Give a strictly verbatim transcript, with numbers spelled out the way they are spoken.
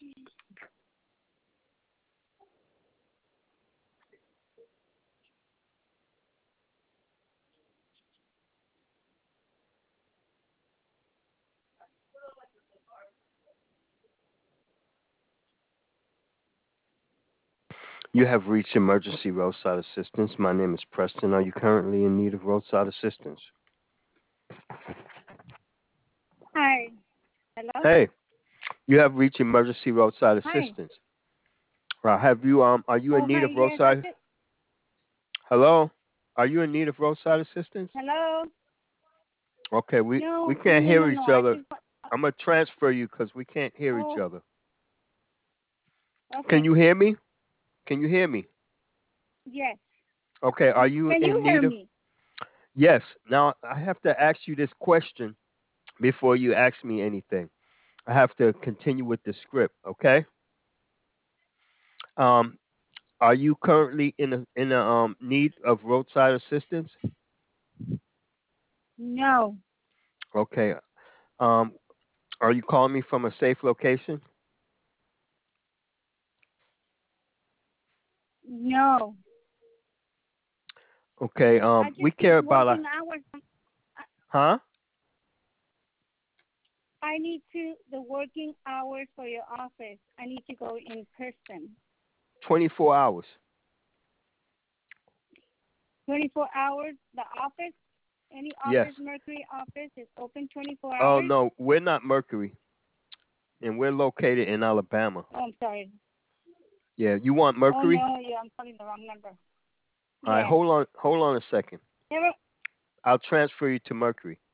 You have reached emergency roadside assistance. My name is Preston. Are you currently in need of roadside assistance? Hi. Hello? Hey, you have reached emergency roadside Hi. assistance. Uh, have you um are you in Oh, need hi. of Yes, I roadside did. Hello? Are you in need of roadside assistance? Hello? Okay, we we No, can't no, hear no, no. each I other. just want. I'm gonna transfer you because we can't hear each Oh, other. Can okay. you hear me? Can you hear me? Yes. Okay, are Y- you Can in you hear need of? me? Yes. Now I have to ask you this question before you ask me anything. I have to continue with the script. Okay. Um, are you currently in a in a um need of roadside assistance? No. Okay. Um, are you calling me from a safe location? No. Okay. I Um, we just need care about a working hours. I, huh? I need to the working hours for your office. I need to go in person. twenty-four hours. twenty-four hours. The office, any Yes. office, Mercury office is open twenty-four Oh hours. no, we're not Mercury, and we're located in Alabama. Oh, I'm sorry. Yeah, you want Oh Mercury? no, yeah, I'm calling the wrong number. All right, Yes. hold on, hold on a second. Never. I'll transfer you to Mercury.